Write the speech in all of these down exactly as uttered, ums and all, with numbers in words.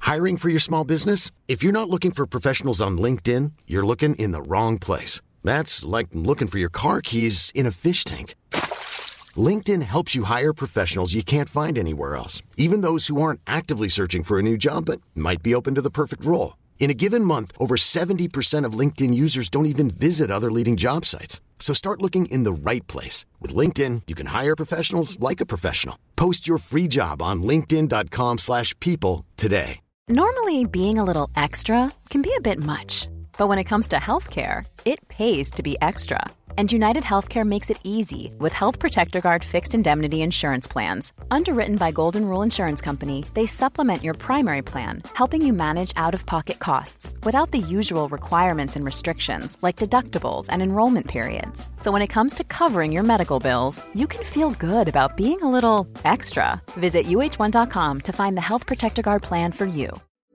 Hiring for your small business? If you're not looking for professionals on LinkedIn, you're looking in the wrong place. That's like looking for your car keys in a fish tank. LinkedIn helps you hire professionals you can't find anywhere else, even those who aren't actively searching for a new job but might be open to the perfect role. In a given month, over seventy percent of LinkedIn users don't even visit other leading job sites. So start looking in the right place. With LinkedIn, you can hire professionals like a professional. Post your free job on linkedin.com slash people today. Normally, being a little extra can be a bit much. But when it comes to healthcare, it pays to be extra. And United Healthcare makes it easy with Health Protector Guard fixed indemnity insurance plans. Underwritten by Golden Rule Insurance Company, they supplement your primary plan, helping you manage out-of-pocket costs without the usual requirements and restrictions like deductibles and enrollment periods. So when it comes to covering your medical bills, you can feel good about being a little extra. Visit U H one dot com to find the Health Protector Guard plan for you.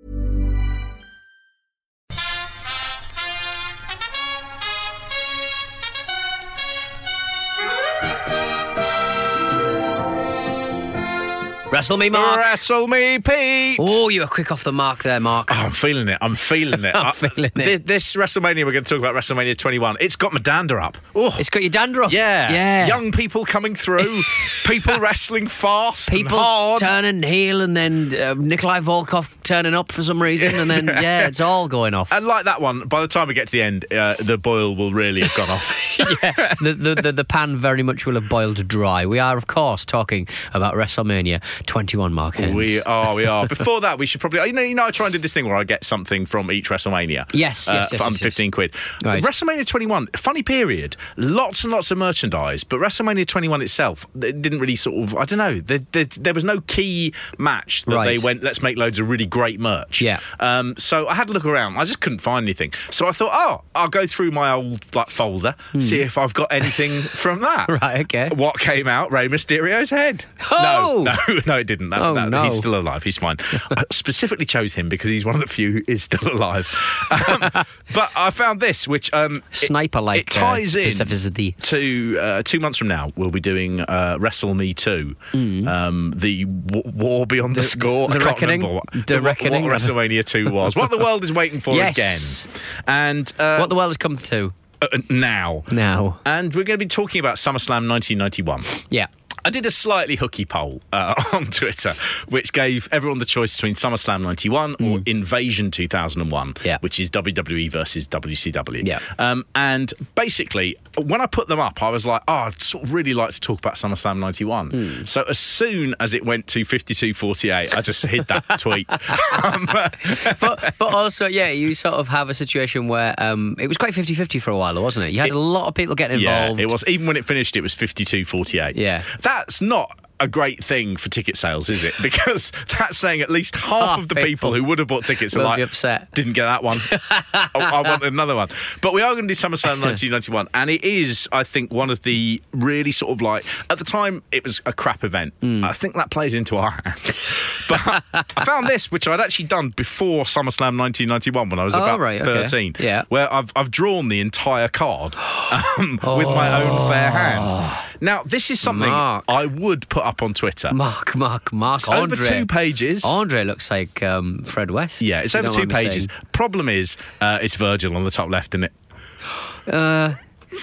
Wrestle me, Mark. Wrestle me, Pete. Oh, you were quick off the mark there, Mark. Oh, I'm feeling it. I'm feeling it. I'm feeling it. This, this WrestleMania, we're going to talk about WrestleMania twenty-one. It's got my dander up. Oh. It's got your dander up. Yeah. Yeah. Young people coming through. People wrestling fast People and hard. turning heel and then uh, Nikolai Volkov turning up for some reason. And then, yeah, it's all going off. And like that one, by the time we get to the end, uh, the boil will really have gone off. yeah. The, the, the, the pan very much will have boiled dry. We are, of course, talking about WrestleMania twenty-one, Mark Haynes. We are, we are. Before that, we should probably... You know, you know, I try and do this thing where I get something from each WrestleMania. Yes, yes, uh, yes. For yes, under yes. fifteen quid. Right. WrestleMania twenty-one, funny period. Lots and lots of merchandise, but WrestleMania twenty-one itself, it didn't really sort of... I don't know. There, there, there was no key match that Right. they went, let's make loads of really great merch. Yeah. Um, so I had a look around. I just couldn't find anything. So I thought, oh, I'll go through my old like folder, Hmm. see if I've got anything from that. Right, okay. What came out? Rey Mysterio's head. Oh! No, no, no, it didn't. That, Oh, that, no. He's still alive. He's fine. I specifically chose him because he's one of the few who is still alive. Um, but I found this, which um, Sniper-like it, it ties uh, in specificity. to uh, two months from now. We'll be doing uh, Wrestle Me two, Mm. um, the w- War Beyond the, The- Score. the I can't Reckoning? remember what, The what- Reckoning? What WrestleMania two was. What the world is waiting for Yes. again. And uh, What the world has come to uh, now. now. And we're going to be talking about SummerSlam nineteen ninety-one. Yeah. I did a slightly hooky poll uh, on Twitter, which gave everyone the choice between SummerSlam ninety-one or Invasion two thousand one, Yeah. which is W W E versus W C W. Yeah. Um, and basically, when I put them up, I was like, oh, I'd sort of really like to talk about SummerSlam ninety-one. So as soon as it went to fifty-two forty-eight, I just hid that tweet. um, but but also, yeah, you sort of have a situation where um, it was quite fifty-fifty for a while, wasn't it? You had It- a lot of people getting involved. Yeah, it was. Even when it finished, it was fifty-two forty-eight. Yeah. That's not a great thing for ticket sales, is it? Because that's saying at least half, Half of the people people who would have bought tickets are will like, be upset. didn't get that one. I, I want another one. But we are going to do SummerSlam nineteen ninety-one, and it is, I think, one of the really sort of like, at the time, it was a crap event. Mm. I think that plays into our hands. But I found this, which I'd actually done before SummerSlam nineteen ninety-one when I was Oh, about right, okay. thirteen. Yeah. Where I've, I've drawn the entire card um, with my own fair hand. Now, this is something Mark. I would put up on Twitter. Mark, Mark, Mark. It's Andre. over two pages. Andre looks like um, Fred West. Yeah, it's You over don't two mind me pages. saying. Problem is, uh, it's Virgil on the top left, isn't it? Uh,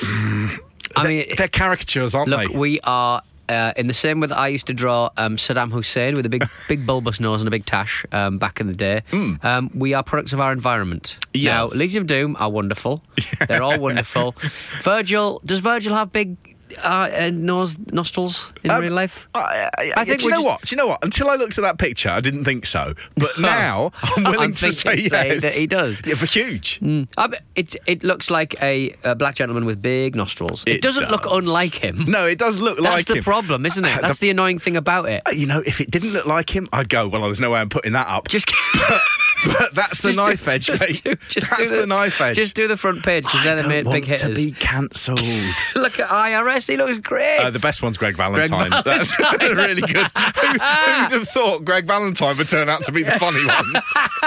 I mean, They're caricatures, aren't look, they? we are uh, in the same way that I used to draw um, Saddam Hussein with a big, big bulbous nose and a big tash um, back in the day. Um, we are products of our environment. Yes. Now, Legion of Doom are wonderful. They're all wonderful. Virgil, does Virgil have big uh, uh, nose nostrils in Um, real life? I, I, I think do you we know just- what? Do you know what? Until I looked at that picture, I didn't think so. But now I'm willing I'm to say thinking- say yes. that he does. Yeah, for huge. I bet it it looks like a, a black gentleman with big nostrils. It, It doesn't look does. unlike him. No, it does look That's like the him. problem, isn't it? That's the, annoying thing about it. You know, if it didn't look like him, I'd go, well, there's no way I'm putting that up. Just But that's the Just do- knife edge, just mate. do- just That's do the, knife edge. Just do the front page because they're I the don't main want big hitters. to be cancelled. Look at I R S. He looks great. Uh, the best one's Greg Valentine. Greg That's Valentine, really that's good. Who, who'd have thought Greg Valentine would turn out to be the funny one?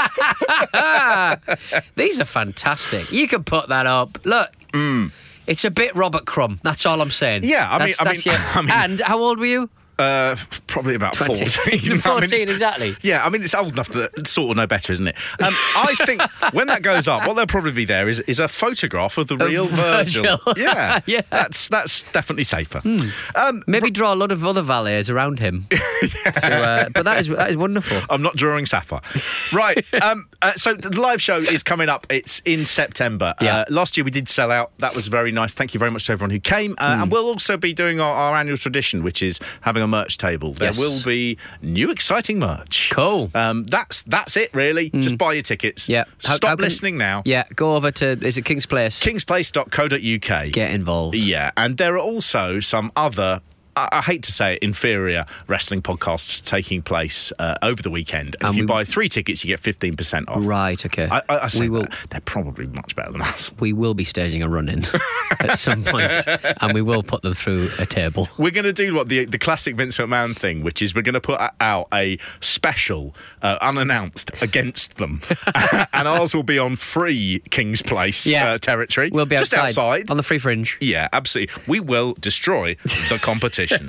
These are fantastic. You can put that up. Look. It's a bit Robert Crumb. That's all I'm saying. Yeah, I mean- That's- I that's mean- your- I mean- and how old were you? Uh, probably about twenty. fourteen. fourteen, I mean, exactly. Yeah, I mean, it's old enough to sort of know better, isn't it? Um, I think when that goes up, what there'll probably be there is, is a photograph of the real Virgil. Virgil. Yeah, Yeah. That's that's definitely safer. Hmm. Um, Maybe draw a lot of other valets around him. So, uh, but that is that is wonderful. I'm not drawing Sapphire. Right. Um, uh, so the live show is coming up. It's in September. Yeah. Uh, last year we did sell out. That was very nice. Thank you very much to everyone who came. Uh, Mm. And we'll also be doing our, our annual tradition, which is having a merch table. There Yes. will be new exciting merch. Cool. Um, that's that's it, really. Just buy your tickets. Yeah. How- Stop how can- listening now. Yeah, go over to, is it King's Place? kingsplace dot co dot uk. Get involved. Yeah, and there are also some other, I, I hate to say it, inferior wrestling podcasts taking place uh, over the weekend. And And if you we- buy three tickets, you get fifteen percent off. Right, okay. I, I, I say we will that. They're probably much better than us. we will be staging a run-in at some point, and we will put them through a table. We're going to do what the the classic Vince McMahon thing, which is we're going to put out a special, uh, unannounced, against them. And ours will be on free King's Place Yeah. uh, territory. We'll be just outside, outside. on the free fringe. Yeah, absolutely. We will destroy the competition.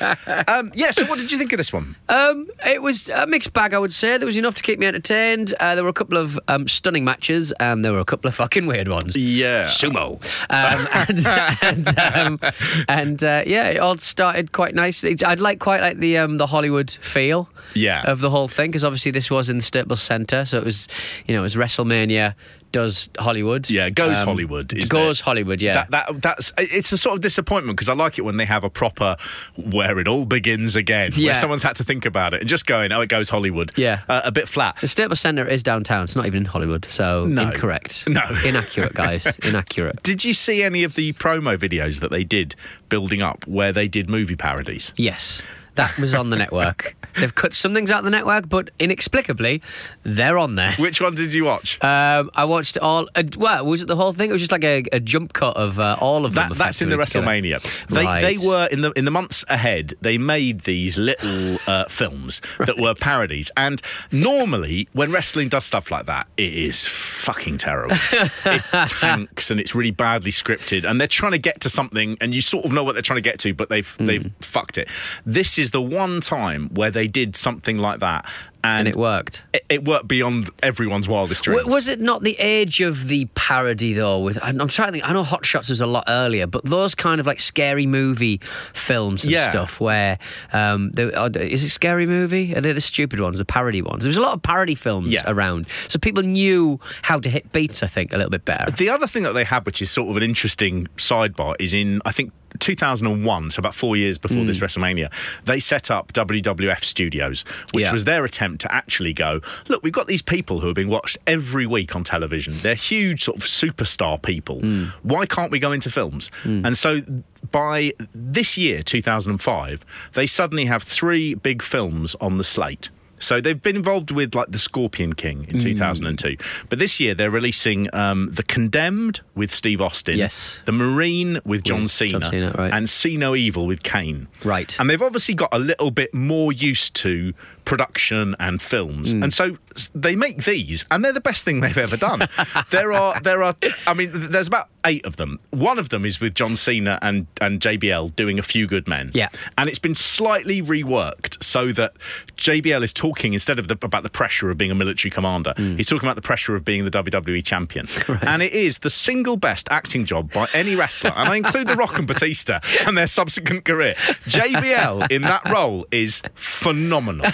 um, yeah, so what did you think of this one? Um, it was a mixed bag, I would say. There was enough to keep me entertained. Uh, there were a couple of um, stunning matches, and there were a couple of fucking weird ones. Yeah. Sumo. Um, and and, um, and uh, yeah, it all started quite nice. It's, I'd like quite like the um, the Hollywood feel Yeah. of the whole thing, because obviously this was in the Staples Center, so it was, you know, it was WrestleMania does Hollywood. Yeah, goes Um, Hollywood. Is goes there. Hollywood, yeah. That, that that's it's a sort of disappointment because I like it when they have a proper where it all begins again. Yeah. Where someone's had to think about it and just going, oh, it goes Hollywood. Yeah. Uh, a bit flat. The Staples Center is downtown. It's not even in Hollywood, so No. incorrect. No. Inaccurate, guys. Inaccurate. Did you see any of the promo videos that they did building up where they did movie parodies? Yes. That was on the network. They've cut some things out of the network, but inexplicably, they're on there. Which one did you watch? Um, I watched all. Uh, well, was it the whole thing? It was just like a, a jump cut of uh, all of them. That, that's in the effectively together. WrestleMania. They Right. they were in the in the months ahead. They made these little uh, films that were parodies. And normally, when wrestling does stuff like that, it is fucking terrible. It tanks and it's really badly scripted. And they're trying to get to something, and you sort of know what they're trying to get to, but they've Mm. they've fucked it. This is the one time where they did something like that, and, And it worked. It, it worked beyond everyone's wildest dreams. W- was it not the age of the parody though? With I'm, I'm trying to think. I know Hot Shots was a lot earlier, but those kind of like scary movie films and Yeah. stuff where um, they, are- is it Scary Movie? Are they the stupid ones, the parody ones? There was a lot of parody films Yeah. around, so people knew how to hit beats. I think a little bit better. The other thing that they had, which is sort of an interesting sidebar, is in, I think, two thousand one, so about four years before Mm. this WrestleMania, they set up W W F Studios, which Yeah. was their attempt to actually go, look, we've got these people who are being watched every week on television. They're huge sort of superstar people. Mm. Why can't we go into films? And so by this year, two thousand five, they suddenly have three big films on the slate. So they've been involved with like The Scorpion King in two thousand two. But this year they're releasing um, The Condemned with Steve Austin. Yes. The Marine with John With Cena. John Cena, right. And See No Evil with Kane. Right. And they've obviously got a little bit more used to production and films. Mm. And so they make these and they're the best thing they've ever done. there are, there are, I mean, there's about eight of them. One of them is with John Cena and, and J B L doing A Few Good Men. Yeah. And it's been slightly reworked so that J B L is talking, instead of the, about the pressure of being a military commander, Mm. he's talking about the pressure of being the W W E champion. And it is the single best acting job by any wrestler. And I include The Rock and Batista and their subsequent career. J B L in that role is phenomenal.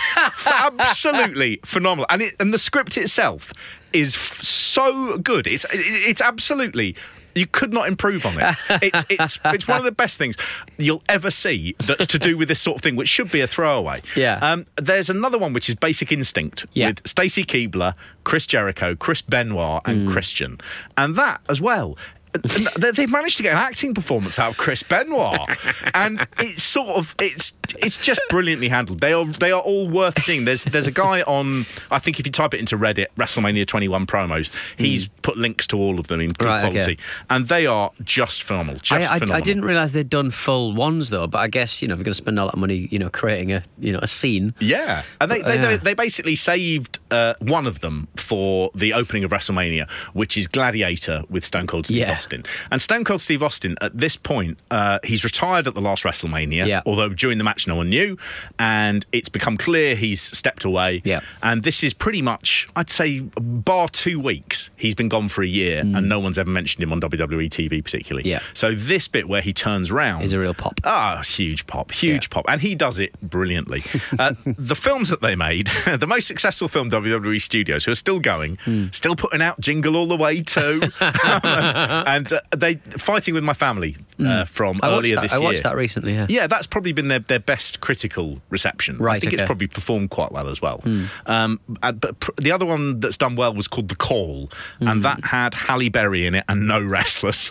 Absolutely phenomenal. And, it, and the script itself is f- so good. It's, it, it's absolutely... You could not improve on it. It's it's it's one of the best things you'll ever see that's to do with this sort of thing, which should be a throwaway. Yeah. Um, there's another one which is Basic Instinct Yeah. with Stacy Keibler, Chris Jericho, Chris Benoit, and Mm. Christian, and that as well. And they- They've managed to get an acting performance out of Chris Benoit, and it's sort of it's it's just brilliantly handled. They are they are all worth seeing. There's there's a guy on, I think if you type it into Reddit, WrestleMania twenty-one promos, he's put links to all of them in good Right, okay. quality, and they are just phenomenal. Just I, I, phenomenal. I didn't realise they'd done full ones though, but I guess, you know, if you're going to spend a lot of money, you know, creating a you know a scene. Yeah, and they they, Yeah. they, they basically saved uh, one of them for the opening of WrestleMania, which is Gladiator with Stone Cold Steve Yes. Austin. And Stone Cold Steve Austin, at this point, uh, he's retired at the last WrestleMania, yeah. although during the match no one knew, and it's become clear he's stepped away. Yeah. And this is pretty much, I'd say, bar two weeks, he's been gone for a year, mm. and no one's ever mentioned him on W W E T V particularly. Yeah. So this bit where he turns round is a real pop. Ah, huge pop, huge yeah. pop. And he does it brilliantly. uh, the films that they made, the most successful film, W W E Studios, who are still going, mm. still putting out Jingle All the Way too. and uh, they Fighting With My Family uh, mm. from I earlier that, this I year. I watched that recently, yeah. Yeah, that's probably been their, their best critical reception. Right, I think okay. it's probably performed quite well as well. Mm. Um, uh, but pr- the other one that's done well was called The Call, mm. and that had Halle Berry in it and no wrestlers.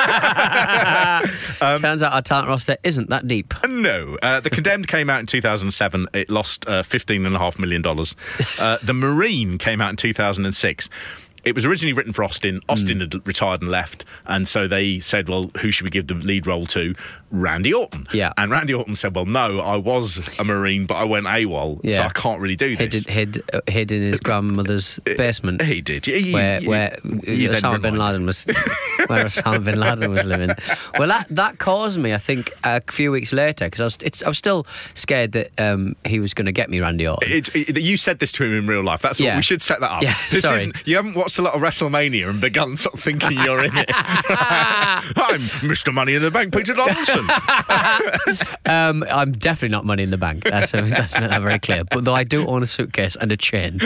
um, Turns out our talent roster isn't that deep. No. Uh, The Condemned came out in two thousand seven. It lost uh, fifteen point five million dollars. Uh, the Marine came out in two thousand six. It was originally written for Austin. Austin mm. had retired and left, and so they said, well, who should we give the lead role to? Randy Orton. Yeah. And Randy Orton said, well, no, I was a Marine, but I went AWOL, yeah. so I can't really do this. Hid, hid, uh, hid in his grandmother's basement. He did. He, where you, where you Osama bin Laden was where Osama bin Laden was living. Well, that, that caused me, I think, a few weeks later, because I was, it's, I was still scared that um, he was going to get me Randy Orton. It, it, you said this to him in real life. That's what yeah. we should set that up. Yeah, this sorry. Isn't, you haven't watched a lot of WrestleMania and begun sort of thinking you're in it. I'm Mister Money in the Bank, Peter Donaldson. um, I'm definitely not Money in the Bank. That's, uh, that's made that very clear. But though I do own a suitcase and a chain,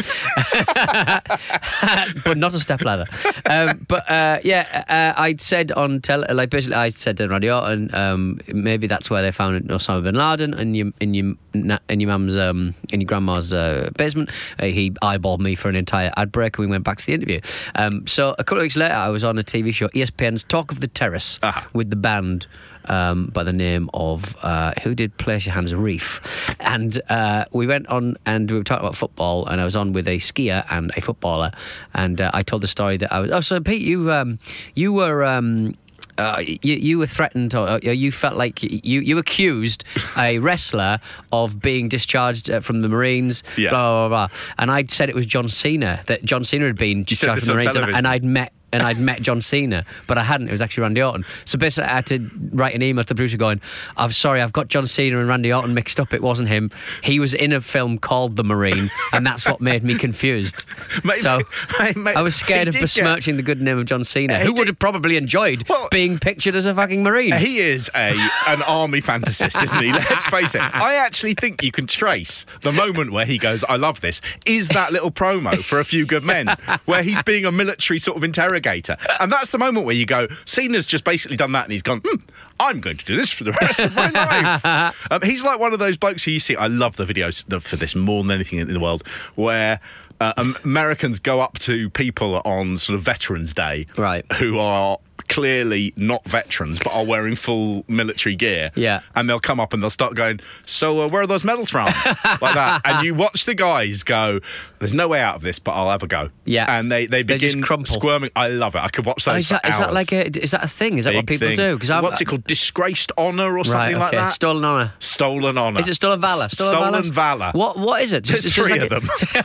but not a stepladder. Um, but uh, yeah, uh, I said on tele, like basically, I said to Randy Orton, um, maybe that's where they found Osama bin Laden in your in your in your mum's um, in your grandma's uh, basement. Uh, he eyeballed me for an entire ad break, and we went back to the interview. Um, so a couple of weeks later, I was on a T V show, E S P N's Talk of the Terrace, uh-huh. with the band um, by the name of uh, who did Place Your Hands Reef, and uh, we went on and we were talking about football, and I was on with a skier and a footballer, and uh, I told the story that I was. Oh, so Pete, you um, you were. Um, Uh, you, you were threatened, or you felt like you, you accused a wrestler of being discharged uh, from the Marines, yeah. blah, blah, blah, blah. And I'd said it was John Cena, that John Cena had been discharged from the Marines, and, and I'd met and I'd met John Cena, but I hadn't. It was actually Randy Orton. So basically I had to write an email to the producer going, I'm sorry, I've got John Cena and Randy Orton mixed up. It wasn't him. He was in a film called The Marine, and that's what made me confused. Mate, so mate, mate, I was scared of besmirching get... the good name of John Cena, uh, who did... would have probably enjoyed well, being pictured as a fucking Marine. He is a an army fantasist, isn't he? Let's face it. I actually think you can trace the moment where he goes, I love this, is that little promo for A Few Good Men, where he's being a military sort of interrogator. And that's the moment where you go, Cena's just basically done that, and he's gone, hmm, I'm going to do this for the rest of my life. Um, he's like one of those blokes who you see, I love the videos for this more than anything in the world, where uh, Americans go up to people on sort of Veterans Day, right, who are clearly not veterans but are wearing full military gear, yeah, and they'll come up and they'll start going, so uh, where are those medals from? Like that. And you watch the guys go, there's no way out of this, but I'll have a go. Yeah. And they, they begin they squirming. I love it. I could watch those oh, is that, for hours. Is that like a, is that a thing? Is that Big what people thing. do? Because what's it called? Disgraced honour or something right, okay. like that? Stolen honour. Stolen honour. Is it stolen valour? Stolen, stolen valour. What What is it? There's just, three just like of them.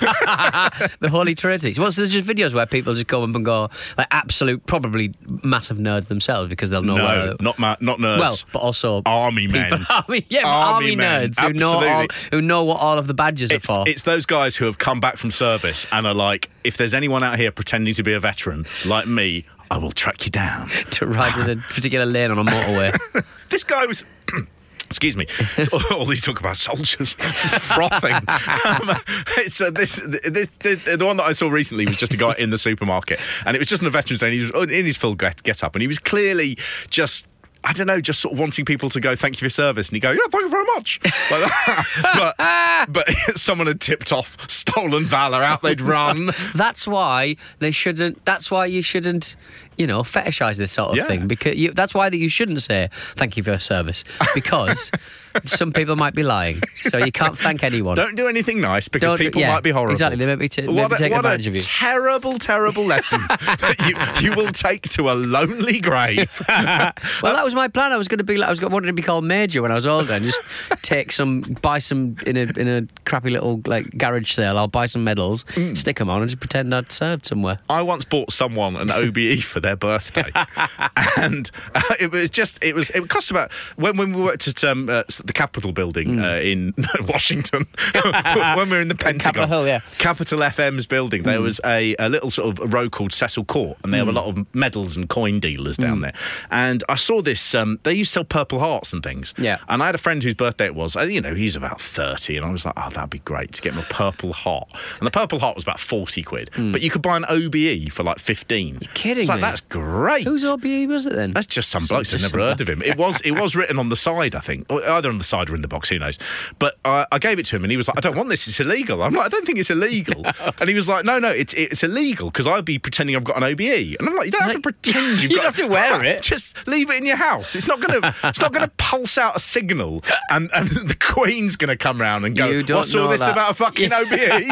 The Holy Trinity. What's there's just videos where people just go up and go, like absolute, probably massive nerds themselves, because they'll know no, where. not ma- not nerds. Well, but also army men. People, army, yeah, army, army men. nerds who know all, who know what all of the badges it's, are for. It's those guys who have come back from service and are like, if there's anyone out here pretending to be a veteran like me, I will track you down. To ride in a particular lane on a motorway. This guy was... Excuse me. It's all, all these talk about soldiers frothing. Um, it's uh, this, this, this the one that I saw recently was just a guy in the supermarket, and it was just on a Veterans Day, and he was in his full get, get up, and he was clearly just, I don't know, just sort of wanting people to go, thank you for your service. And you go, yeah, thank you very much. Like that. but, but someone had tipped off stolen valour, out they'd run. That's why they shouldn't, that's why you shouldn't, you know, fetishise this sort of yeah. thing. Because you, that's why that you shouldn't say, thank you for your service. Because some people might be lying. So you can't thank anyone. Don't do anything nice because Don't- people yeah, might be horrible. Exactly. They may be, t- What maybe a, take what advantage a of you. terrible, terrible lesson that you, you will take to a lonely grave. Well, that was my plan. I was going to be like, I was going wanted to be called Major when I was older, and just take some, buy some in a in a crappy little like garage sale. I'll buy some medals, Mm. stick them on, and just pretend I'd served somewhere. I once bought someone an O B E for their birthday, and uh, it was just it was it cost about when when we worked at um, uh, the Capitol building uh, in Washington when we were in the Pentagon, Capitol Hill, yeah. Capitol F M's building. There was a, a little sort of row called Cecil Court, and there were a lot of medals and coin dealers down there. And I saw this. Um, they used to sell Purple Hearts and things. Yeah. And I had a friend whose birthday it was. uh, You know, he's about thirty, and I was like, oh, that'd be great to get him a Purple Heart. And the Purple Heart was about forty quid, but you could buy an O B E for like fifteen. You're kidding It's like, me. that's great. Whose O B E was it then? That's just some blokes. I've just never some- heard of him. It was it was written on the side, I think, or either on the side or in the box. Who knows? But I, I gave it to him, and he was like, "I don't want this. It's illegal." I'm like, "I don't think it's illegal." And he was like, "No, no, it's it's illegal because I'd be pretending I've got an O B E." And I'm like, "You don't have to Like, pretend you've you got. don't have to wear it. Just leave it in your house. It's not gonna it's not gonna pulse out a signal, and and the Queen's gonna come round and go, You don't "What's all know this that." about a fucking O B E?"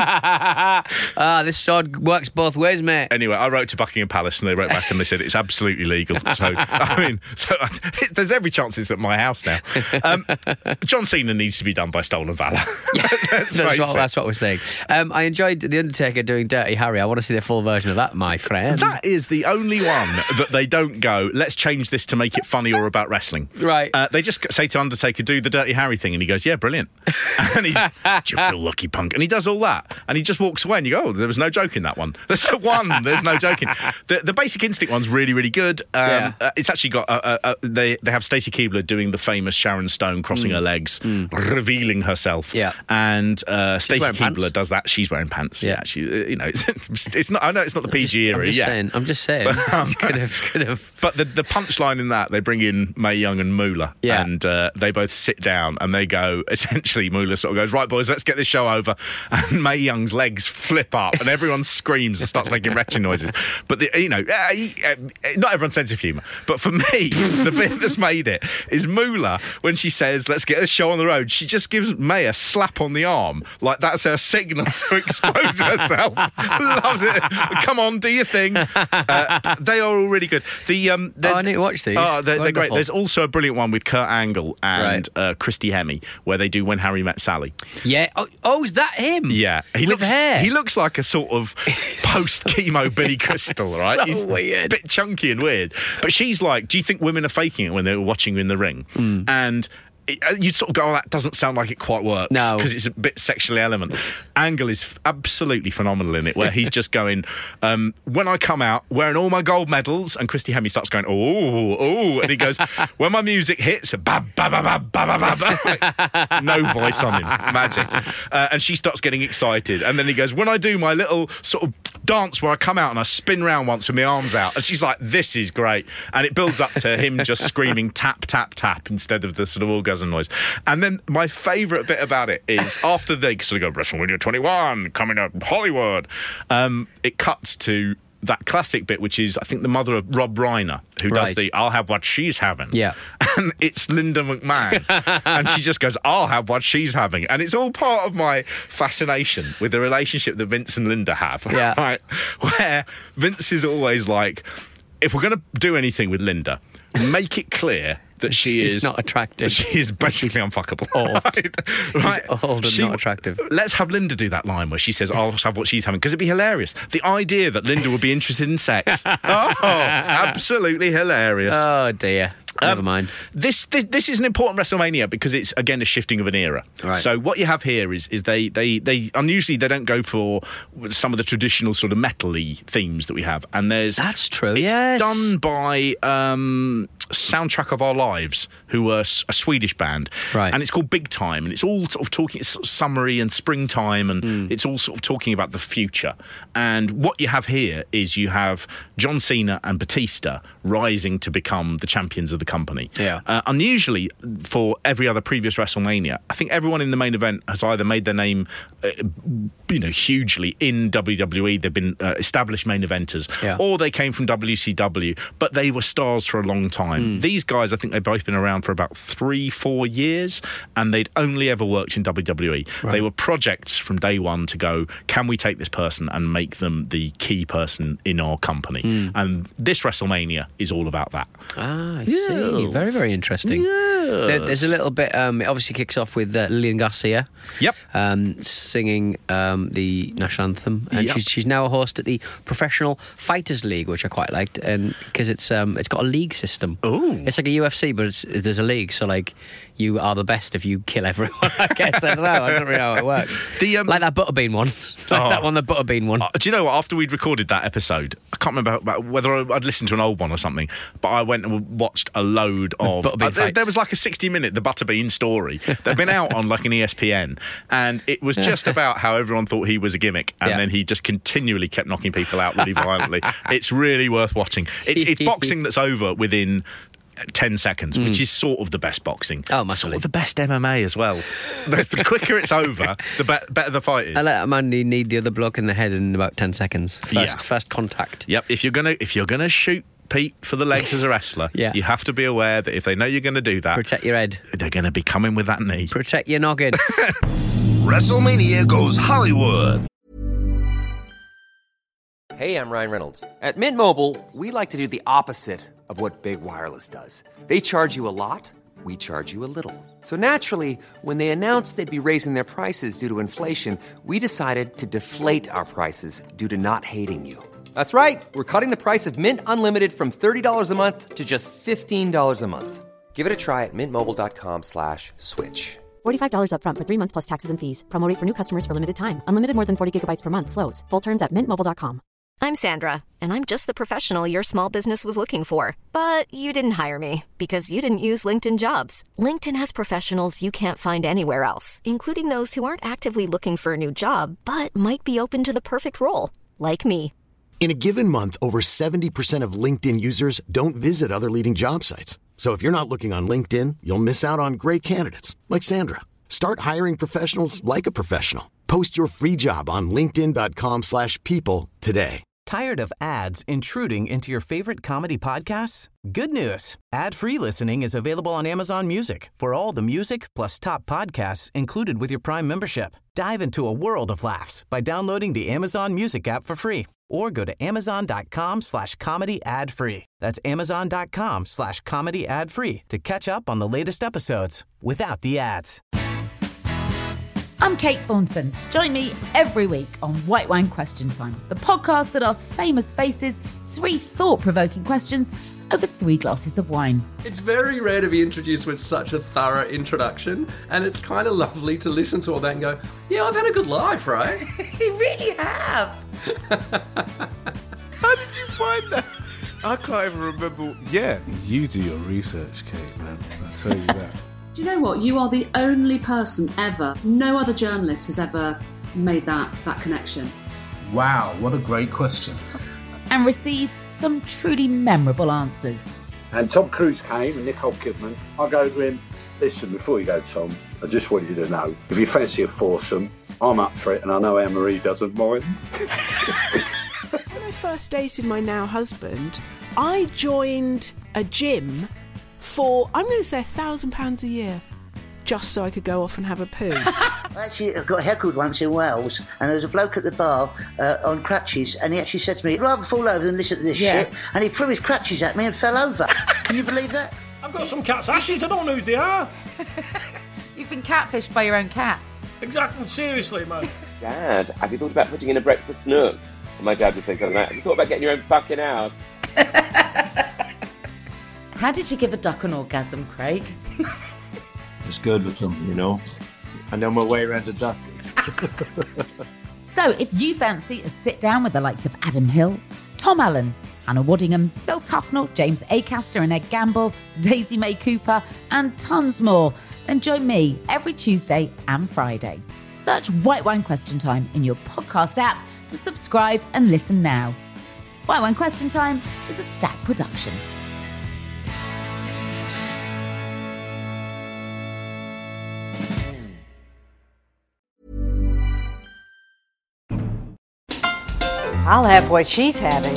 Ah, this sword works both ways, mate. Anyway, I wrote to Buckingham Palace and they wrote back and they said it's absolutely legal. So, I mean, so there's every chance it's at my house now. Um, John Cena needs to be done by stolen valour. Let's That's face what, it. that's what we're saying. Um, I enjoyed The Undertaker doing Dirty Harry. I want to see the full version of that, my friend. That is the only one that they don't go, let's change this to make it funny or about wrestling. Right. Uh, they just say to Undertaker, do the Dirty Harry thing. And he goes, yeah, brilliant. And he, do you feel lucky, punk? And he does all that. And he just walks away and you go, oh, there was no joke in that one. That's the one. There's no joking. The, the Basic Instinct one's really, really good. Um, Yeah. uh, it's actually got, uh, uh, uh, they, they have Stacey Keebler doing the famous Sharon Stone crossing her legs, revealing herself. Yeah. And uh, Stacey wearing Keebler pants. does that. She's wearing pants. Yeah. She, uh, you know, it's, it's not, I know it's not the P G I'm era just yet. saying. I'm just saying. could have, could have. But the, the punchline in that, they bring in Mae Young and Moolah, Yeah. and uh, they both sit down and they go, essentially, Moolah sort of goes, right, boys, let's get this show over. And Mae Young's legs flip up and everyone screams and starts making retching noises. But, the, you know, uh, uh, not everyone's sense of humour. But for me, the bit that's made it is Moolah, when she says, let's get this show on the road, she just gives Mae a slap on the arm, like that's her signal to expose herself. Love it. Come on, do your thing. Uh, they are all really good. The um, Oh, I need to watch these. Oh, they're, they're great. Wonderful. There's also a brilliant one with Kurt Angle and Right. uh, Christy Hemme, where they do When Harry Met Sally. Yeah. Oh, oh, is that him? Yeah, he With looks hair. he looks like a sort of post chemo Billy Crystal, right? So He's weird. a bit chunky and weird. But she's like, do you think women are faking it when they're watching you in the ring? Mm. And it- you'd sort of go, oh, that doesn't sound like it quite works. No. Because it's a bit sexually element. Angle is f- absolutely phenomenal in it, where he's just going, um, when I come out wearing all my gold medals, and Christy Hemme starts going, oh, oh, and he goes, when my music hits, ba ba ba ba ba ba ba, like, no voice on him, magic. Uh, and she starts getting excited, and then he goes, when I do my little sort of dance where I come out and I spin round once with my arms out, and she's like, this is great. And it builds up to him just screaming tap, tap, tap instead of the sort of orgasm noise. And then my favourite bit about it is after they sort of go, WrestleMania twenty-one, coming up Hollywood, um, it cuts to that classic bit, which is, I think, the mother of Rob Reiner, who does Right. the I'll have what she's having. Yeah. And it's Linda McMahon. And she just goes, I'll have what she's having. And it's all part of my fascination with the relationship that Vince and Linda have. Yeah. Right? Where Vince is always like, if we're going to do anything with Linda, make it clear that she She's is not attractive. She is basically unfuckable. Old. Right? She's old and She- not attractive. Let's have Linda do that line where she says, I'll have what she's having, because it'd be hilarious. The idea that Linda would be interested in sex. Oh, absolutely hilarious. Oh dear. Never Um, mind. This, this this is an important WrestleMania because it's again a shifting of an era. Right. So what you have here is is they they they unusually they don't go for some of the traditional sort of metal-y themes that we have, and there's That's true. it's yes. done by um, Soundtrack of Our Lives, who are s- a Swedish band, Right. And it's called Big Time, and it's all sort of talking. It's sort of summery and springtime, and Hmm. it's all sort of talking about the future. And what you have here is you have John Cena and Batista rising to become the champions of the company. Yeah. Uh, unusually, for every other previous WrestleMania, I think everyone in the main event has either made their name uh, you know, hugely in W W E. They've been uh, established main eventers, Yeah. or they came from W C W, but they were stars for a long time. Mm. These guys, I think they've both been around for about three, four years, and they'd only ever worked in W W E. Right. They were projects from day one to go, can we take this person and make them the key person in our company? Mm. And this WrestleMania is all about that. Ah, I see. Yes. Very, very interesting. Yes. There, there's a little bit, um, it obviously kicks off with uh, Lillian Garcia Yep. um, singing um, the national anthem. And Yep. she's, she's now a host at the Professional Fighters League, which I quite liked, and because it's um, it's got a league system. Ooh. It's like a U F C, but it's, there's a league, so like you are the best if you kill everyone, I guess. I don't know. I don't really know how it works. The, um, like that Butterbean one. like Oh. that one, the Butterbean one. Uh, do you know what? After we'd recorded that episode, I can't remember about whether I'd listened to an old one or something, but I went and watched a load of. Butterbean uh, there, fights. there was like a sixty minute The Butterbean story. They'd been out on like an E S P N, and it was just about how everyone thought he was a gimmick, and Yeah. then he just continually kept knocking people out really violently. It's really worth watching. It's, it's boxing that's over within ten seconds, which is sort of the best boxing. Oh, Sort massively. of the best M M A as well. The, the quicker it's over, the be- better the fight is. I let a man need the other bloke in the head in about ten seconds. First, Yeah. first contact. Yep, if you're gonna if you're gonna shoot Pete for the legs as a wrestler, Yeah. you have to be aware that if they know you're going to do that, Protect your head. they're going to be coming with that knee. Protect your noggin. WrestleMania goes Hollywood. Hey, I'm Ryan Reynolds. At Mint Mobile, we like to do the opposite of what Big Wireless does. They charge you a lot, we charge you a little. So naturally, when they announced they'd be raising their prices due to inflation, we decided to deflate our prices due to not hating you. That's right. We're cutting the price of Mint Unlimited from thirty dollars a month to just fifteen dollars a month. Give it a try at mintmobile.com slash switch. forty-five dollars up front for three months plus taxes and fees. Promo rate for new customers for limited time. Unlimited more than forty gigabytes per month. Slows full terms at mint mobile dot com. I'm Sandra, and I'm just the professional your small business was looking for. But you didn't hire me because you didn't use LinkedIn Jobs. LinkedIn has professionals you can't find anywhere else, including those who aren't actively looking for a new job, but might be open to the perfect role, like me. In a given month, over seventy percent of LinkedIn users don't visit other leading job sites. So if you're not looking on LinkedIn, you'll miss out on great candidates like Sandra. Start hiring professionals like a professional. Post your free job on linkedin dot com slash people today. Tired of ads intruding into your favorite comedy podcasts? Good news. Ad-free listening is available on Amazon Music for all the music plus top podcasts included with your Prime membership. Dive into a world of laughs by downloading the Amazon Music app for free or go to amazon.com slash comedy ad free. That's amazon.com slash comedy ad free to catch up on the latest episodes without the ads. I'm Kate Thornton. Join me every week on White Wine Question Time, the podcast that asks famous faces three thought-provoking questions over three glasses of wine. It's very rare to be introduced with such a thorough introduction, and it's kind of lovely to listen to all that and go, yeah, I've had a good life, right? You really have. How did you find that? I can't even remember. Yeah, you do your research, Kate, man. I'll tell you that. Do you know what? You are the only person ever, no other journalist has ever made that, that connection. Wow, what a great question. And receives some truly memorable answers. And Tom Cruise came and Nicole Kidman. I go to him, listen, before you go, Tom, I just want you to know, if you fancy a foursome, I'm up for it and I know Anne-Marie doesn't mind. When I first dated my now husband, I joined a gym for, I'm going to say, a thousand pounds a year, just so I could go off and have a poo. Actually, I got heckled once in Wales, and there was a bloke at the bar uh, on crutches, and he actually said to me, I'd rather fall over than listen to this Yeah. shit, and he threw his crutches at me and fell over. Can you believe that? I've got some cat's ashes, I don't know who they are. You've been catfished by your own cat. Exactly, seriously, man. Dad, have you thought about putting in a breakfast nook? And my dad would say something like, have you thought about getting your own fucking house? How did you give a duck an orgasm, Craig? It's good with them, you know. I know my way around a duck. So if you fancy a sit-down with the likes of Adam Hills, Tom Allen, Hannah Waddingham, Phil Tufnell, James Acaster and Ed Gamble, Daisy May Cooper, and tons more, then join me every Tuesday and Friday. Search White Wine Question Time in your podcast app to subscribe and listen now. White Wine Question Time is a Stack production. I'll have what she's having.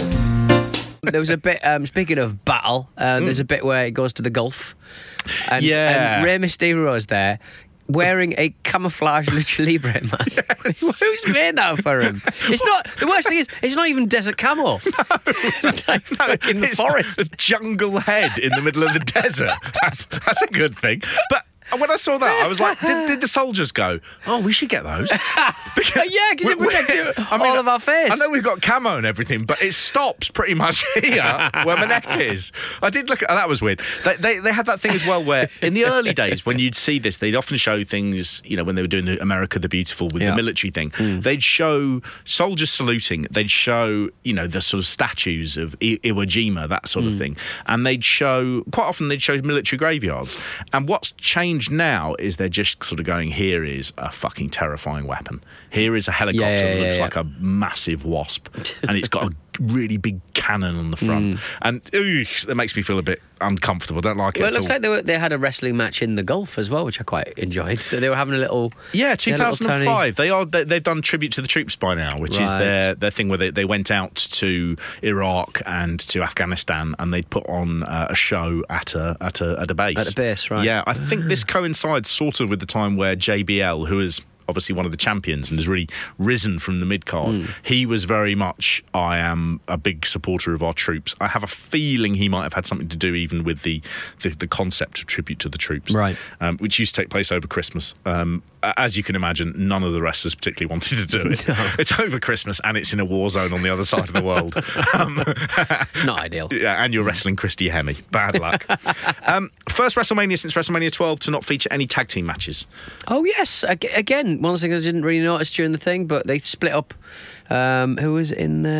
There was a bit, um, speaking of battle, uh, mm. there's a bit where it goes to the Gulf. And, yeah. and Rey Mysterio's there wearing a camouflage lucha libre mask. Yes. Who's made that for him? It's not, the worst thing is, it's not even desert camo. No. It's like no, in the it's forest. A jungle head in the middle of the desert. That's, that's a good thing. But when I saw that, I was like, did, did the soldiers go, oh, we should get those? Because, yeah, because it protects you, I mean, all of our face. I know we've got camo and everything, but it stops pretty much here where my neck is. I did look at that was weird. They, they they had that thing as well where in the early days when you'd see this, they'd often show things, you know, when they were doing the America the Beautiful with yeah. the military thing, mm. they'd show soldiers saluting, they'd show, you know, the sort of statues of I- Iwo Jima, that sort mm. of thing. And they'd show, quite often they'd show military graveyards. And what's changed now is they're just sort of going, here is a fucking terrifying weapon. Here is a helicopter yeah, yeah, that looks yeah, like yeah. a massive wasp and it's got a really big cannon on the front. Mm. And ooh, that makes me feel a bit uncomfortable. Don't like it well, at it looks all. like they, were, they had a wrestling match in the Gulf as well, which I quite enjoyed. They were having a little... Yeah, two thousand five. They are, they, they've done Tribute to the Troops by now, which right. is their, their thing where they, they went out to Iraq and to Afghanistan and they'd put on uh, a show at a, at, a, at a base. At a base, right. Yeah, I think this coincides sort of with the time where J B L, who is obviously one of the champions and has really risen from the mid-card. Mm. He was very much, I am a big supporter of our troops. I have a feeling he might have had something to do even with the the, the concept of Tribute to the Troops, right? Um, which used to take place over Christmas. Um, as you can imagine, none of the wrestlers particularly wanted to do it. No. It's over Christmas and it's in a war zone on the other side of the world. Um, Not ideal. Yeah, and you're wrestling Christy Hemme. Bad luck. um, first WrestleMania since WrestleMania twelve to not feature any tag team matches. Oh, yes. Again, one thing I didn't really notice during the thing, but they split up. Um, who was in there?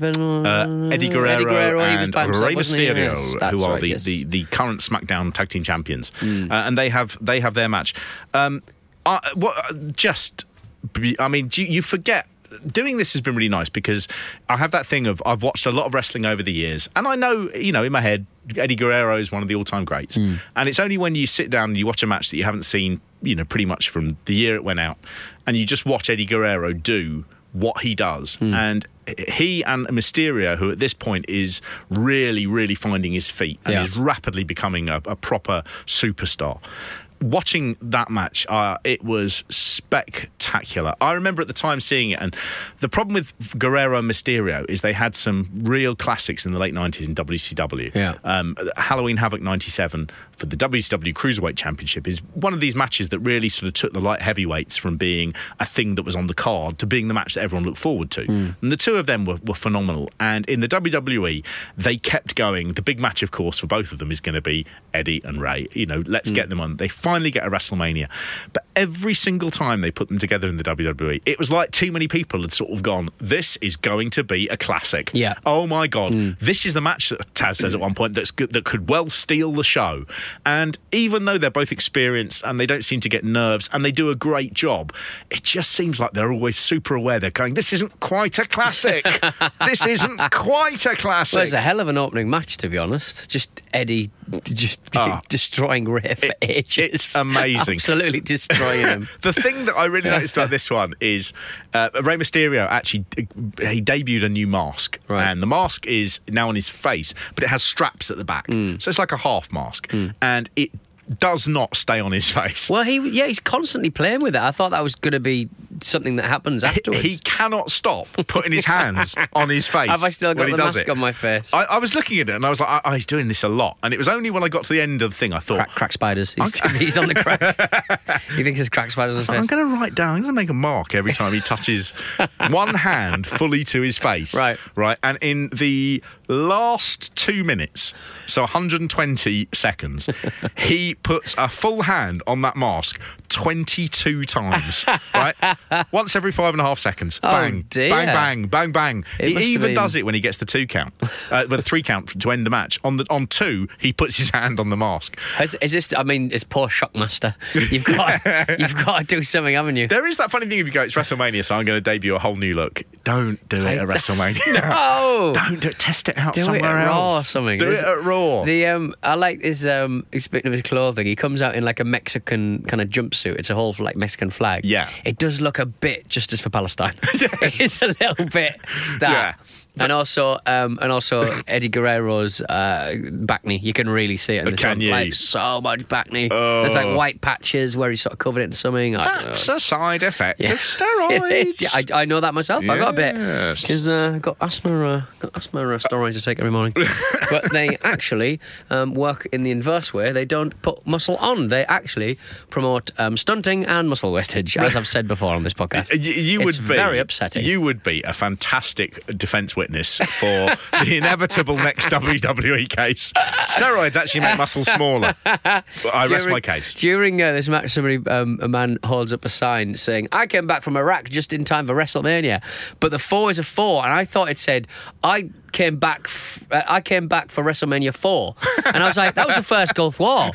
Uh, Eddie Guerrero, Eddie Guerrero and Rey Mysterio, yes, who are right, the, yes. the, the current SmackDown tag team champions, mm. uh, and they have they have their match. Um, uh, what just, I mean, you, you forget. Doing this has been really nice because I have that thing of I've watched a lot of wrestling over the years, and I know, you know, in my head, Eddie Guerrero is one of the all-time greats. Mm. And it's only when you sit down and you watch a match that you haven't seen, you know, pretty much from the year it went out, and you just watch Eddie Guerrero do what he does. Mm. And he and Mysterio, who at this point is really, really finding his feet and yeah. is rapidly becoming a, a proper superstar. Watching that match, uh, it was spectacular. I remember at the time seeing it, and the problem with Guerrero and Mysterio is they had some real classics in the late nineties in W C W. Yeah. Um, Halloween Havoc ninety-seven for the W C W Cruiserweight Championship is one of these matches that really sort of took the light heavyweights from being a thing that was on the card to being the match that everyone looked forward to. Mm. And the two of them were, were phenomenal. And in the W W E, they kept going. The big match, of course, for both of them is going to be Eddie and Ray. You know, let's mm. get them on. They finally get a WrestleMania. But every single time they put them together in the W W E, it was like too many people had sort of gone, this is going to be a classic. Yeah. Oh my God. Mm. This is the match that Taz says at one point that's good, that could well steal the show. And even though they're both experienced and they don't seem to get nerves and they do a great job, it just seems like they're always super aware. They're going, this isn't quite a classic. This isn't quite a classic. Well, it's a hell of an opening match, to be honest. Just Eddie just oh. destroying Ray for it, ages. It's amazing. Absolutely destroying him. The thing that I really noticed about this one is uh, Rey Mysterio actually, he debuted a new mask. Right. And the mask is now on his face, but it has straps at the back. Mm. So it's like a half mask. Mm. And it does not stay on his face. Well, he yeah, he's constantly playing with it. I thought that was going to be something that happens afterwards. He, he cannot stop putting his hands on his face. Have I still got when the he does mask it. on my face? I, I was looking at it and I was like, oh, he's doing this a lot. And it was only when I got to the end of the thing I thought... Crack, crack spiders. He's, he's on the crack. He thinks there's crack spiders on his face. I'm going to write down, I'm going to make a mark every time he touches one hand fully to his face. Right. Right. And in the last two minutes, so one hundred twenty seconds, he puts a full hand on that mask twenty-two times, right? Once every five and a half seconds. Oh, bang, dear. bang, bang, bang, bang. It he must have even been- does it when he gets the two count, uh, with a three count to end the match. On the on two, he puts his hand on the mask. Is, is this? I mean, it's poor Shockmaster. You've got, you've got to do something, haven't you? There is that funny thing if you go, it's WrestleMania, so I'm going to debut a whole new look. Don't do it at WrestleMania. No, don't do it. Test it out do somewhere it at else. Raw or something. Do There's- it at Raw. The um, I like his um, speaking of his clothing, he comes out in like a Mexican kind of jumpsuit jumpsuit. It's a whole like Mexican flag. Yeah. It does look a bit Justice for Palestine. It's a little bit that. Yeah. And also, um, and also Eddie Guerrero's uh, back knee. You can really see it in this Can one. you? Like so much back knee. Oh. There's like white patches where he's sort of covered it in something. I don't That's know. a side effect Yeah. of steroids. It is. Yeah, I, I know that myself. I got a bit Yes. because uh, I got asthma. Uh, got asthma uh, steroids to take every morning. But they actually um, work in the inverse way. They don't put muscle on. They actually promote um, stunting and muscle wastage, as I've said before on this podcast. You, you it's would be very upsetting. You would be a fantastic defence witness for the inevitable next W W E case. Steroids actually make muscles smaller. I rest During- my case. During uh, this match, somebody, um, a man holds up a sign saying, "I came back from Iraq just in time for WrestleMania." But the four is a four, and I thought it said, "I came back. F- uh, I came back for WrestleMania four," and I was like, "That was the first Gulf War."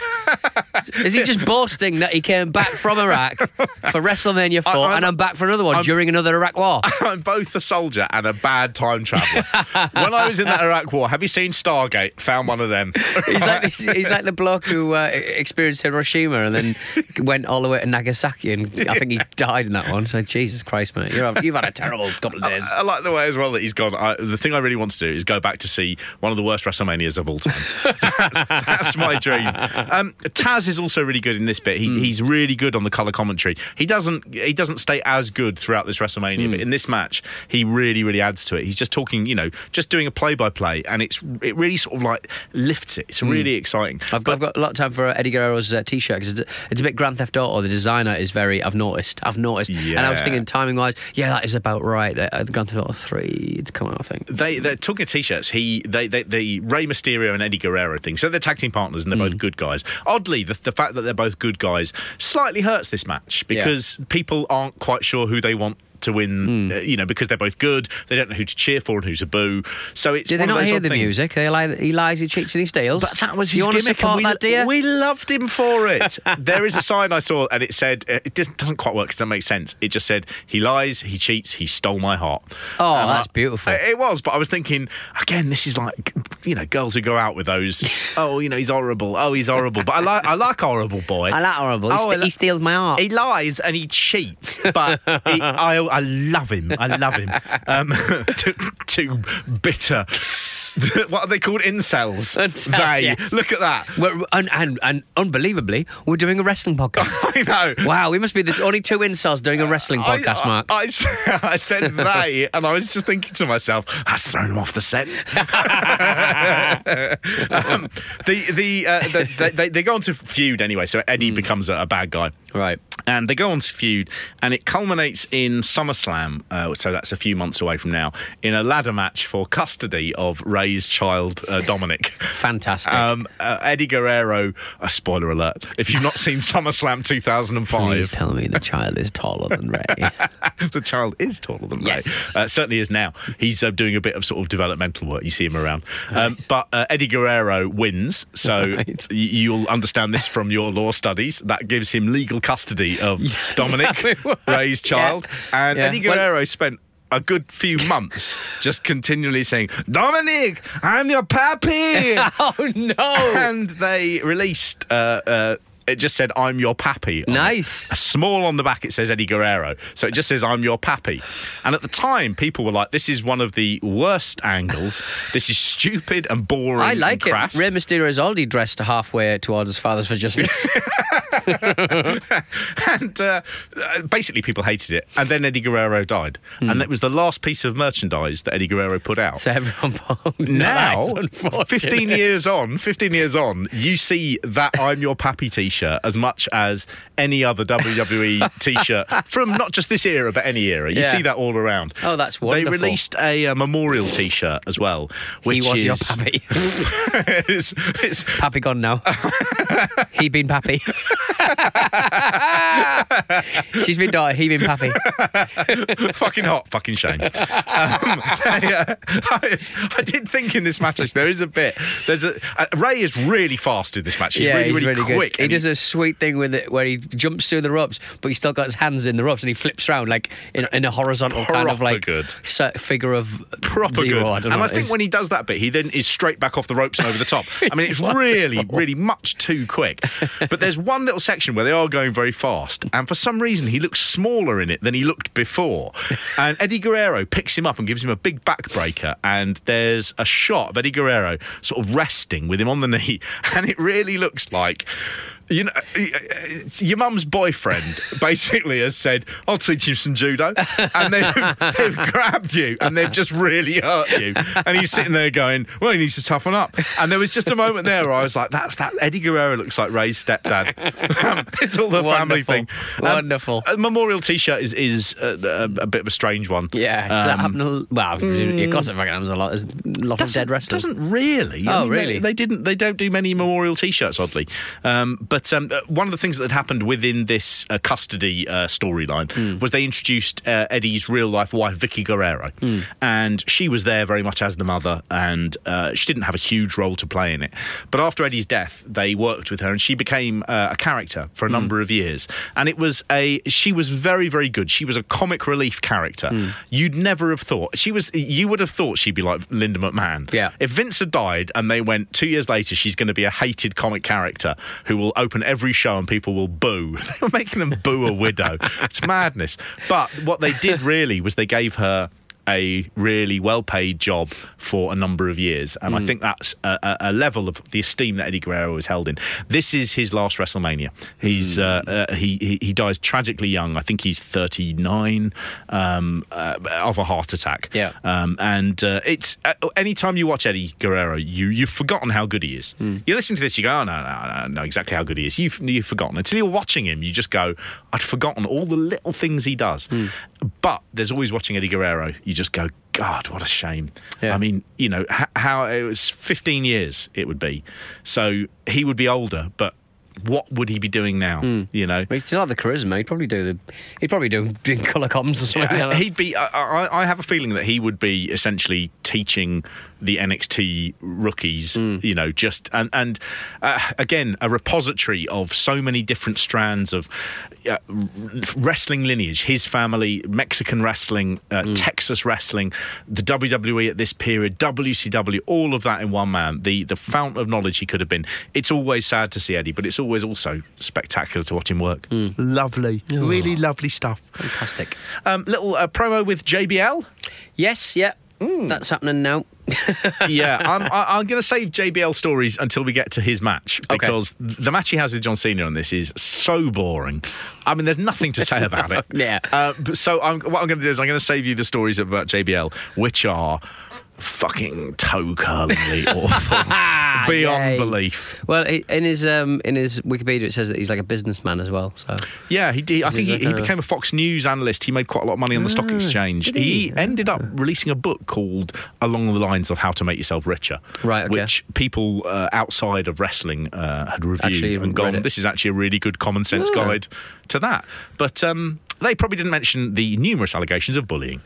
Is he just boasting that he came back from Iraq for WrestleMania four, I- I'm- and I'm back for another one I'm- during another Iraq War? I'm both a soldier and a bad time traveller. When I was in that Iraq war, have you seen Stargate? Found one of them. He's like this, he's like the bloke who uh, experienced Hiroshima and then went all the way to Nagasaki, and I think he died in that one. So Jesus Christ, mate, you're, you've had a terrible couple of days. I like the way as well that he's gone. I, the thing I really want to do is go back to see one of the worst WrestleManias of all time. that's, that's my dream. Um, Taz is also really good in this bit. He, Mm. He's really good on the colour commentary. He doesn't he doesn't stay as good throughout this WrestleMania, Mm. but in this match, he really really adds to it. He's just talking, you know, just doing a play by play, and it's it really sort of like lifts it. It's Mm. really exciting. I've got, I've got a lot of time for uh, Eddie Guerrero's uh, t-shirt because it's, a- it's a bit Grand Theft Auto. The designer is very. I've noticed. I've noticed. And I was Yeah. thinking timing wise, yeah, that is about right. Uh, Grand Theft Auto three, it's come out, I think. They they're talking of t-shirts. He they, they the Rey Mysterio and Eddie Guerrero thing. So they're tag team partners and they're Mm. both good guys. Oddly, the, the fact that they're both good guys slightly hurts this match because people aren't quite sure who they want to win. Uh, you know, because they're both good. They don't know who to cheer for and who to boo. So it's Did they one of not those hear odd the things. music? They lie, he lies, he cheats, and he steals. But that was his you want to gimmick, support and we, that, do you? we loved him for it. There is a sign I saw, and it said uh, it doesn't, doesn't quite work because it doesn't make sense. It just said, "He lies, he cheats, he stole my heart." Oh, And that's I- beautiful. It was, but I was thinking again. This is like, you know, girls who go out with those. Oh, you know, he's horrible. Oh, he's horrible. But I like, I like horrible boy. I like horrible. He, Oh, st- I li- he steals my heart. He lies and he cheats, but he, I, I love him. I love him. Um, two, two bitter, s- what are they called? Incels. Incels, They yes. look at that. We're, and, and, and unbelievably, we're doing a wrestling podcast. I know. Wow, we must be the only two incels doing a wrestling podcast, I, Mark. I, I s- I said they, and I was just thinking to myself, I've thrown him off the set. um, the the, uh, the they, they, they go on to feud anyway, so Eddie becomes a, a bad guy. Right. And they go on to feud, and it culminates in SummerSlam, uh, so that's a few months away from now, in a ladder match for custody of Ray's child, uh, Dominic. Fantastic. Um, uh, Eddie Guerrero, a spoiler alert, if you've not seen SummerSlam two thousand five. Please tell me the child is taller than Ray. The child is taller than Yes. Ray. Uh, certainly is now. He's uh, doing a bit of sort of developmental work. You see him around. Um, but uh, Eddie Guerrero wins, so Right. y- you'll understand this from your law studies. That gives him legal custody of Dominic, Ray's child. Yeah. And Yeah. Eddie Guerrero spent a good few months just continually saying, "Dominic, I'm your pappy." Oh, no. And they released... Uh, uh, it just said, "I'm your pappy." on it. Nice. A small on the back, it says Eddie Guerrero. So it just says, "I'm your pappy." And at the time, people were like, this is one of the worst angles. This is stupid and boring. I like and it. crass. Rey Mysterio is already dressed halfway towards Fathers for Justice. And uh, basically, people hated it. And then Eddie Guerrero died. And that was the last piece of merchandise that Eddie Guerrero put out. So everyone bought. Now, That's unfortunate. fifteen years on, fifteen years on, you see that "I'm Your Pappy" t-shirt as much as any other W W E t-shirt from not just this era, but any era. You Yeah. see that all around. Oh, that's wonderful. They released a, uh memorial t-shirt as well, which He was is... your pappy. it's, it's... Pappy gone now. He been pappy. She's been daughter, he been pappy. Fucking hot, fucking shame. Um, I, uh, I, I did think in this match, actually, there is a bit. There's a uh, Ray is really fast in this match. He's yeah, really, he's really, really quick. good. He and does a sweet thing with it where he jumps through the ropes, but he's still got his hands in the ropes and he flips around like in, in a horizontal kind of Proper like good. set figure of proper zero. good. I don't know and I what it think is. when he does that bit, he then is straight back off the ropes and over the top. I mean, it's wonderful. really, really much too quick. But there's one little section where they are going very fast, and for some reason he looks smaller in it than he looked before. And Eddie Guerrero picks him up and gives him a big backbreaker, and there's a shot of Eddie Guerrero sort of resting with him on the knee, and it really looks like, you know, your mum's boyfriend basically has said, I'll teach you some judo. And they've, they've grabbed you and they've just really hurt you. And he's sitting there going, well, he needs to toughen up. And there was just a moment there where I was like, that's that. Eddie Guerrero looks like Ray's stepdad. Um, it's all the family thing. Um, Wonderful. A memorial T-shirt is, is a, a, a bit of a strange one. Yeah. Does that Um, happen a, well, mm, of course it fucking happens a lot. There's a lot of dead wrestlers. Doesn't really. Oh, I mean, really? They, they didn't. They don't do many memorial T-shirts, oddly. Um, but um, uh, one of the things that had happened within this uh, custody uh, storyline Mm. was they introduced uh, Eddie's real-life wife, Vicky Guerrero, Mm. and she was there very much as the mother, and uh, she didn't have a huge role to play in it. But after Eddie's death, they worked with her, and she became uh, a character for a number of years. And it was a. She was very, very good. She was a comic relief character. Mm. You'd never have thought she was. You would have thought she'd be like Linda McMahon. Yeah. If Vince had died and they went two years later, she's going to be a hated comic character who will open every show and people will boo. They were making them boo a widow. It's madness. But what they did really was they gave her a really well-paid job for a number of years, and Mm. I think that's a, a, a level of the esteem that Eddie Guerrero is held in. This is his last WrestleMania. He's Mm. uh, uh, he, he he dies tragically young. I think he's thirty-nine um, uh, of a heart attack. Yeah. Um, and uh, it's uh, anytime you watch Eddie Guerrero, you you've forgotten how good he is. Mm. You listen to this, you go, oh no, no, no, I know exactly how good he is. You've you've forgotten until you're watching him. You just go, I'd forgotten all the little things he does. Mm. But there's always watching Eddie Guerrero. You just go, God, what a shame. Yeah. I mean, you know, h- how it was fifteen years it would be. So he would be older, but what would he be doing now? Mm. You know, He'd still have the charisma. He'd probably do the. He'd probably do, do colour comms or something. Yeah, like that. he'd be. I, I, I have a feeling that he would be essentially teaching the N X T rookies. Mm. You know, just and and uh, again a repository of so many different strands of uh, wrestling lineage. His family, Mexican wrestling, uh, Mm. Texas wrestling, the W W E at this period, W C W, all of that in one man. The the fountain of knowledge he could have been. It's always sad to see Eddie, but it's always also spectacular to watch him work. Mm. Lovely, Oh. really lovely stuff. Fantastic. Um, little uh, promo with J B L. Yes, yeah. That's happening now. yeah, I'm, I- I'm going to save J B L stories until we get to his match, because the match he has with John Cena on this is so boring. I mean, there's nothing to say about it. Yeah. Uh, but so I'm, what I'm going to do is I'm going to save you the stories about J B L, which are fucking toe-curlingly awful. Beyond Yay. belief. Well, i- in his um, in his Wikipedia it says that he's like a businessman as well. So Yeah, he did. I He's think he, like he a- became a Fox News analyst. He made quite a lot of money on the stock Ah, exchange. did He, he? ended up releasing a book called Along the Lines of How to Make Yourself Richer, Right, okay. which people uh, outside of wrestling uh, had reviewed Actually and read gone, it. this is actually a really good common sense Ah. guide to that. But um, they probably didn't mention the numerous allegations of bullying.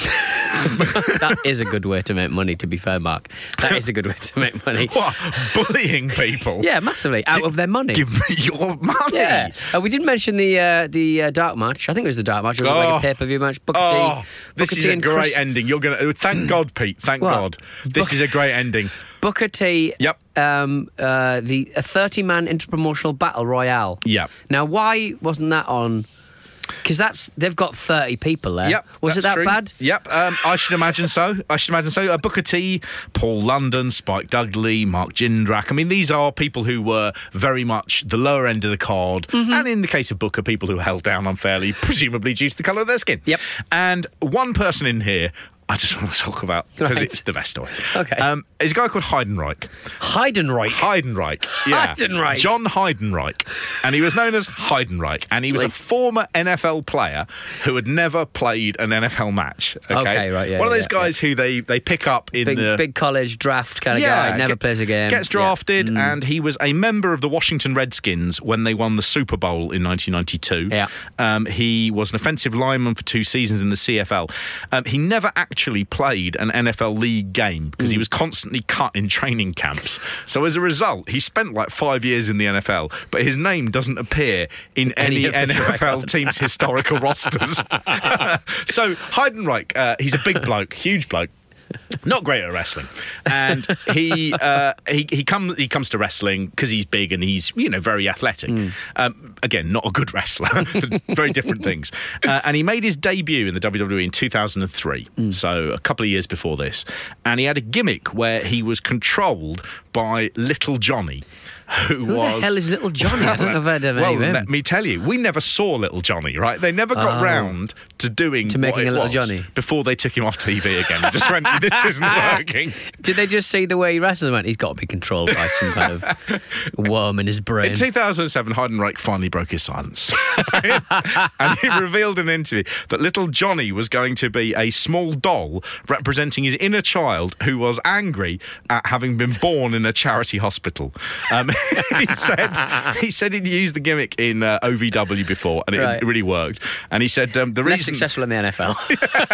that is a good way to make money. To be fair, Mark, that is a good way to make money. What? Bullying people? Yeah, massively out of their money. Give me your money. Yeah. Uh, we didn't mention the uh, the uh, dark match. I think it was the dark match. It was like Oh. a pay per view match. Booker Oh, T. this Booker is T a and great Chris- ending. You're gonna thank God, Pete. Thank What? God. This Book- is a great ending. Booker T. Yep. Um, uh, the a thirty man interpromotional battle royale. Yep. Now, why wasn't that on? Because that's they've got thirty people there. Yep, Was it that's that true. bad? Yep, um, I should imagine so. I should imagine so. Uh, Booker T, Paul London, Spike Dudley, Mark Jindrak. I mean, these are people who were very much the lower end of the card, Mm-hmm. and in the case of Booker, people who were held down unfairly, presumably due to the colour of their skin. Yep. And one person in here I just want to talk about because Right. it's the best story. Okay. Um, there's a guy called Heidenreich. Heidenreich. Heidenreich. Yeah. Heidenreich. John Heidenreich. And he was known as Heidenreich. And he was a former N F L player who had never played an N F L match. Okay, Okay, right, yeah, One of yeah, those guys who they, they pick up in Big, the... big college draft kind of guy. Never get- plays a game. Gets Yeah. drafted, Mm. and he was a member of the Washington Redskins when they won the Super Bowl in nineteen ninety-two. Yeah. Um, he was an offensive lineman for two seasons in the C F L. Um, he never actually played an N F L league game because Mm. he was constantly cut in training camps. So as a result, he spent like five years in the N F L, but his name doesn't appear in Any any, official N F L records. team's historical rosters. So Heidenreich, uh, he's a big bloke, huge bloke. Not great at wrestling, and he uh, he he comes he comes to wrestling because he's big and he's you know very athletic. Mm. Um, again, not a good wrestler, very different things. Uh, and he made his debut in the W W E in two thousand three, mm. so a couple of years before this. And he had a gimmick where he was controlled by Little Johnny. Who, Who was, the hell is Little Johnny? I don't know if I'd ever Well, name him. let me tell you, we never saw Little Johnny, right? They never got Oh. round to doing To making what it a Little was Johnny. before they took him off T V again. Just went, this isn't working. Did they just see the way he wrestles and went, he's got to be controlled by some kind of worm in his brain? In two thousand seven, Heidenreich finally broke his silence. And he revealed in an interview that Little Johnny was going to be a small doll representing his inner child who was angry at having been born in a charity hospital. Um, he said he said he'd used the gimmick in uh, O V W before and it, Right. it really worked. And he said um, the Less reason... successful in the N F L.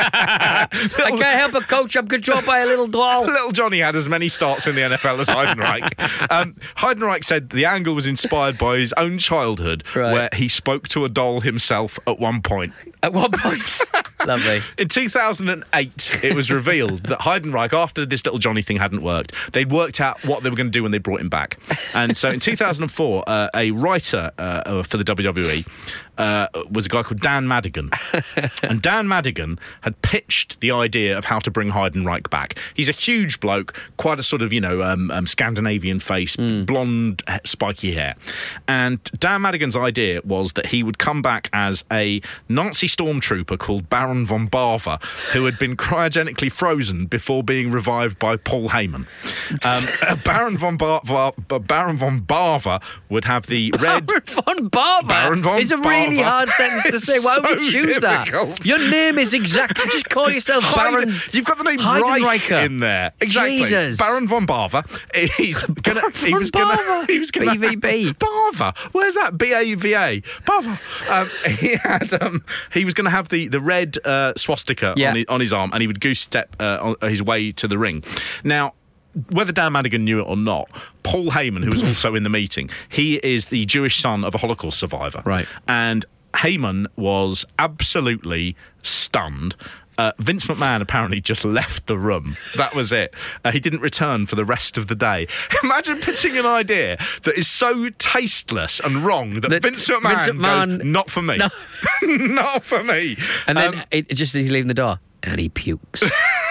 I can't help it, coach. I'm controlled by a little doll. Little Johnny had as many starts in the N F L as Heidenreich. Um, Heidenreich said the angle was inspired by his own childhood, Right. where he spoke to a doll himself at one point. At one point. Lovely. In two thousand eight, it was revealed that Heidenreich, after this Little Johnny thing hadn't worked, they'd worked out what they were going to do when they brought him back. And so in two thousand four, uh, a writer uh, for the W W E uh, was a guy called Dan Madigan. And Dan Madigan had pitched the idea of how to bring Heidenreich back. He's a huge bloke, quite a sort of, you know, um, um, Scandinavian face, mm. blonde, spiky hair. And Dan Madigan's idea was that he would come back as a Nazi stormtrooper called Baron von Bava, who had been cryogenically frozen before being revived by Paul Heyman. Um, uh, Baron von Ba- Va- Baron von Bava would have the red... Baron von Bava? Baron von It's a really Bava. hard sentence to say. Why would So you choose difficult. that? Your name is exactly... Just call yourself Baron... Heiden- You've got the name Reich Heidenreicher. in there. Exactly. Jesus. Baron von Bava. He's gonna. he was gonna. Bava. He was gonna. B V B. Bava. Where's that? B A V A. Bava. Um, he had. Um, he was going to have the the red uh, swastika Yeah. on, his, on his arm, and he would goose step uh, on his way to the ring. Now, whether Dan Madigan knew it or not, Paul Heyman, who was also in the meeting, he is the Jewish son of a Holocaust survivor. Right. And Heyman was absolutely stunned. Uh, Vince McMahon apparently just left the room. That was it. Uh, he didn't return for the rest of the day. Imagine pitching an idea that is so tasteless and wrong that, That Vince McMahon, Vince McMahon- goes, not for me. No. Not for me. And then, Um, it, just as he's leaving the door, and he pukes.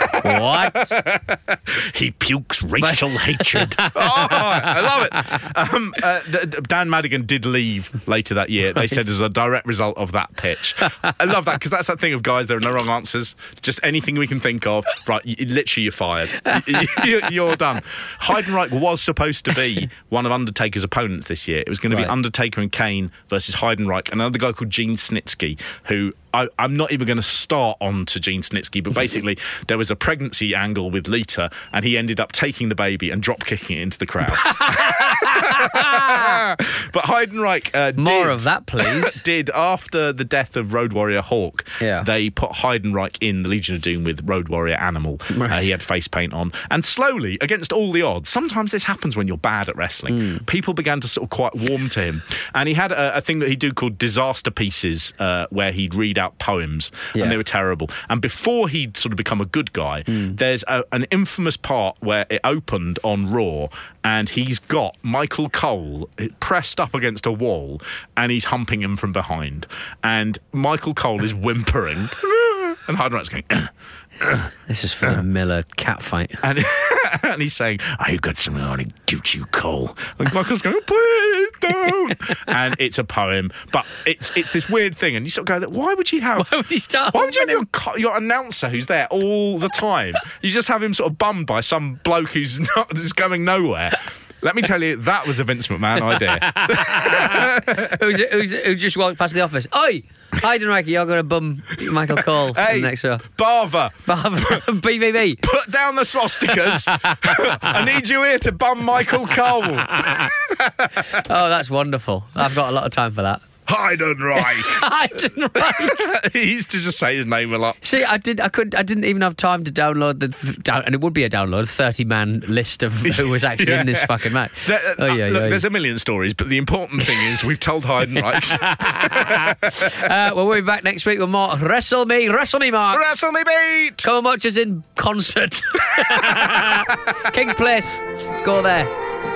What? He pukes racial hatred. Oh, I love it. Um, uh, th- th- Dan Madigan did leave later that year. They Right. said as a direct result of that pitch. I love that because that's that thing of guys, there are no wrong answers. Just anything we can think of. Right, you, literally you're fired. You, you, you're done. Heidenreich was supposed to be one of Undertaker's opponents this year. It was going to Right. be Undertaker and Kane versus Heidenreich, and another guy called Gene Snitsky, who I, I'm not even going to start on to Gene Snitsky, but basically there was a pregnancy angle with Lita, and he ended up taking the baby and drop kicking it into the crowd. But Heidenreich uh, More did, of that, please. did after the death of Road Warrior Hawk. Yeah. They put Heidenreich in the Legion of Doom with Road Warrior Animal. Right. Uh, he had face paint on, and slowly, against all the odds, sometimes this happens when you're bad at wrestling. Mm. People began to sort of quite warm to him, and he had a, a thing that he'd do called disaster pieces, uh, where he'd read out poems, Yeah. and they were terrible. And before he'd sort of become a good guy, there's a, an infamous part where it opened on Raw, and he's got Michael Cole pressed up against a wall, and he's humping him from behind, and Michael Cole is whimpering, and Heidenreich's going. This is for the Miller cat fight. And, and he's saying, I've got something I want to give to you, Cole. And Michael's going, please don't. And it's a poem, but it's it's this weird thing. And you sort of go, why would you have... Why would he start? Why would you have your, co- your announcer who's there all the time? You just have him sort of bummed by some bloke who's not who's going nowhere. Let me tell you, that was a Vince McMahon idea. who's, who's, who just walked past the office? Oi! Heidenreich, you're going to bum Michael Cole Hey, in the next row. Bava, Bava, B V B. put down the swastikas. I need you here to bum Michael Cole. Oh, that's wonderful. I've got a lot of time for that. Heidenreich. Heidenreich. He used to just say his name a lot. See, I did. I could. I didn't even have time to download the down, and it would be a download thirty-man list of who was actually Yeah. in this fucking match. There, oh uh, yeah, look, yeah. there's a million stories, but the important thing is we've told Heidenreich. uh, well, we'll be back next week with more Wrestle Me, Wrestle Me, Mark. Wrestle Me, beat. Come and watch us in concert. King's Place. Go there.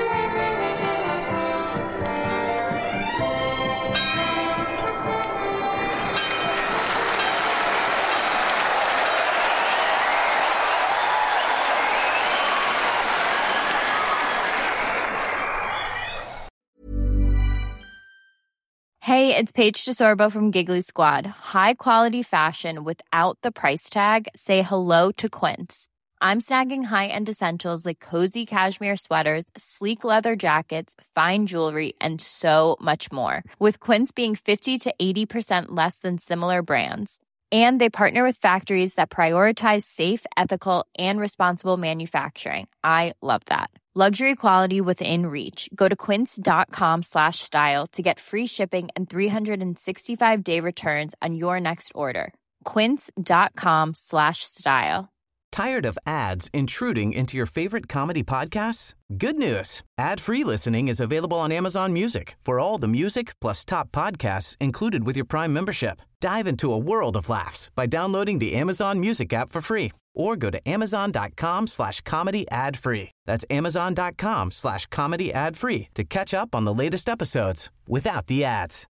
Hey, it's Paige DeSorbo from Giggly Squad. High quality fashion without the price tag. Say hello to Quince. I'm snagging high-end essentials like cozy cashmere sweaters, sleek leather jackets, fine jewelry, and so much more. With Quince being fifty to eighty percent less than similar brands. And they partner with factories that prioritize safe, ethical, and responsible manufacturing. I love that. Luxury quality within reach. Go to quince.com slash style to get free shipping and three sixty-five day returns on your next order. Quince.com slash style. Tired of ads intruding into your favorite comedy podcasts? Good news. Ad-free listening is available on Amazon Music for all the music plus top podcasts included with your Prime membership. Dive into a world of laughs by downloading the Amazon Music app for free or go to amazon.com slash comedy ad free. That's amazon.com slash comedy ad free to catch up on the latest episodes without the ads.